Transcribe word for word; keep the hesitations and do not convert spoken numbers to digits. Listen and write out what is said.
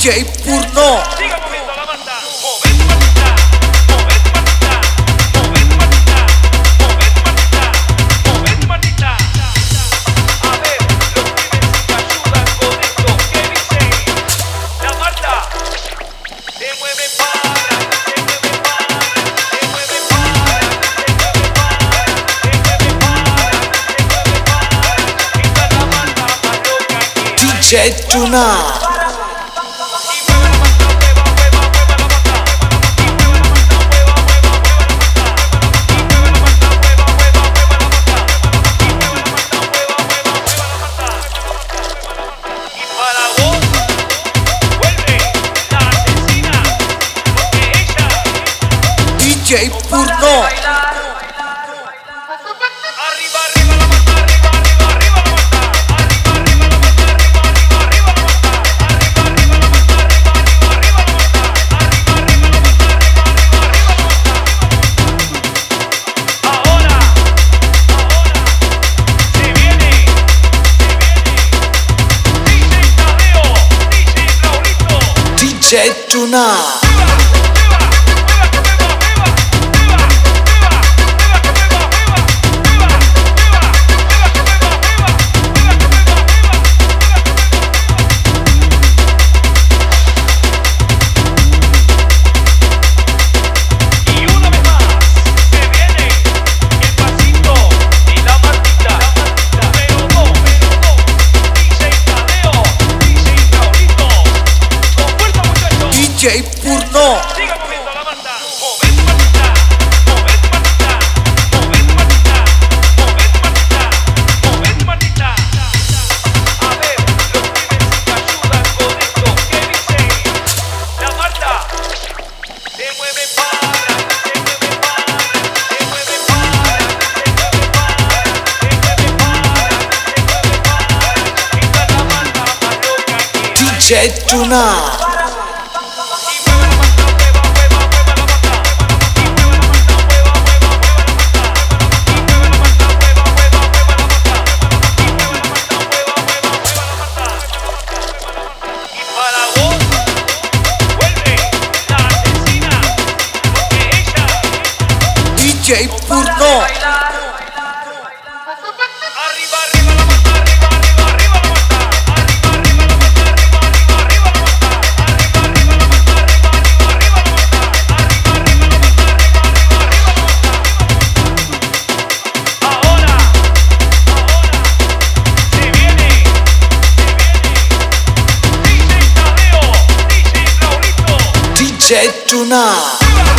J Purno. Siga moviendo la banda. Mover tu patita, mover tu patita, mover tu patita, mover tu patita, mover tu patita. A ver, los pibes que ayudan con esto, ¿qué dicen? La Marta se mueve para, se mueve para, se mueve para, se mueve para, se mueve para, se mueve para. Esta es la banda más loca que D J Tuna. D J Purno. Arriba, arriba la mata, arriba, arriba, arriba la mata, arriba, arriba la mata, arriba, arriba, arriba la mata, arriba, arriba la mata, arriba, arriba, arriba la mata, arriba, arriba la mata, arriba, arriba, arriba la mata. Ahora, ahora, se viene, se viene, D J Tadeo, D J Raulito. D J Tuna. D J Purno. Siga moviendo la banda. Mover tu patita, mover tu patita, mover tu patita, mover tu patita, mover tu patita. A ver, los pibes que ayudan con esto, ¿qué dicen? La Marta se mueve para, se mueve para, se mueve para, se mueve para, se mueve para, se mueve para. Esta es la banda más loca que D J Tuna. D J Purno. Arriba, arriba la mata, arriba, arriba, arriba la mata, arriba, arriba la mata, arriba, arriba, arriba la mata, arriba, arriba la mata, arriba, arriba, arriba la mata, arriba, arriba la mata, arriba, arriba, arriba la mata. Ahora, ahora, se viene, se viene, D J Tadeo, D J Raulito. D J Tuna.